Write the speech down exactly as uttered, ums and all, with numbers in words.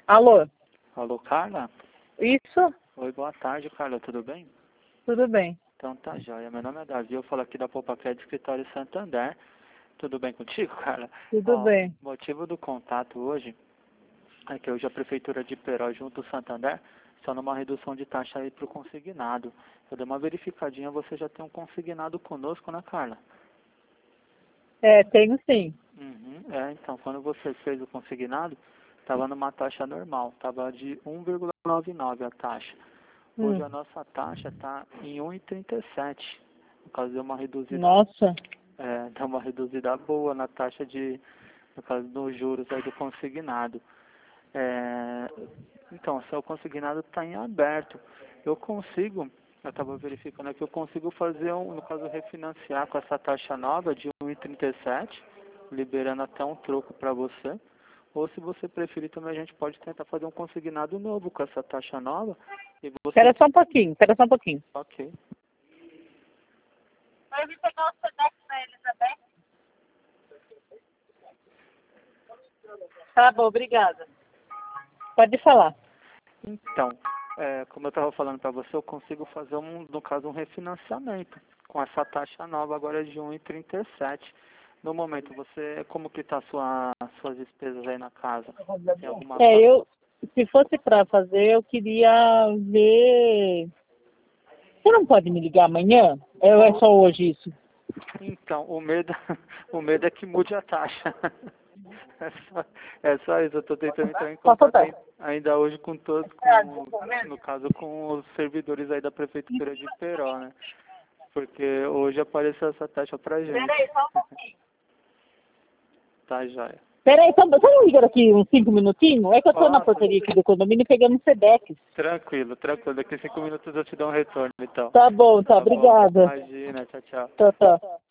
Alô? Alô, Carla? Isso? Oi, boa tarde, Carla, tudo bem? Tudo bem. Então tá joia. Meu nome é Davi, eu falo aqui da Poupa Crédito Escritório Santander. Tudo bem contigo, Carla? Tudo Ó, bem. motivo do contato hoje é que hoje a Prefeitura de Peró junto ao Santander está numa redução de taxa aí para o consignado. Eu dei uma verificadinha, você já tem um consignado conosco, né, Carla? É, tenho sim. Uhum, é, então, quando você fez o consignado, estava numa taxa normal, estava de um vírgula noventa e nove a taxa. Hoje Hum. a nossa taxa está em um vírgula trinta e sete. No caso, deu uma reduzida, Nossa. é, deu uma reduzida boa na taxa de, no caso dos juros aí do consignado. É, então, se o consignado está em aberto, eu consigo, eu estava verificando aqui, eu consigo fazer, um, no caso, refinanciar com essa taxa nova de um vírgula trinta e sete, liberando até um troco para você. Ou se você preferir também, a gente pode tentar fazer um consignado novo com essa taxa nova. E você... Espera só um pouquinho, espera só um pouquinho. Ok. Vai vir pegar o Sedex da Elizabeth? Tá bom, obrigada. Pode falar. Então, é, como eu estava falando para você, eu consigo fazer, um, no caso, um refinanciamento com essa taxa nova agora de um vírgula trinta e sete. No momento, você, como que está sua, suas despesas aí na casa? Tem alguma É, fa- eu, se fosse para fazer, eu queria ver. Você não pode me ligar amanhã? Ou é só hoje isso? Então, o medo, o medo é que mude a taxa. É só, é só isso, eu estou tentando entrar em Posso contato dar? ai- ainda hoje com todos, com, no caso com os servidores aí da Prefeitura de Peró, né? Porque hoje apareceu essa taxa pra gente. Peraí, só um pouquinho. Tá, joia. Peraí, só, só não ligar aqui uns cinco minutinhos? É que eu tô na Posso? portaria aqui do condomínio pegando um Sedex. Tranquilo, tranquilo. Daqui a cinco minutos eu te dou um retorno, então. Tá bom, tá, Tá bom. obrigada. Imagina, tchau, tchau. Tchau, tchau.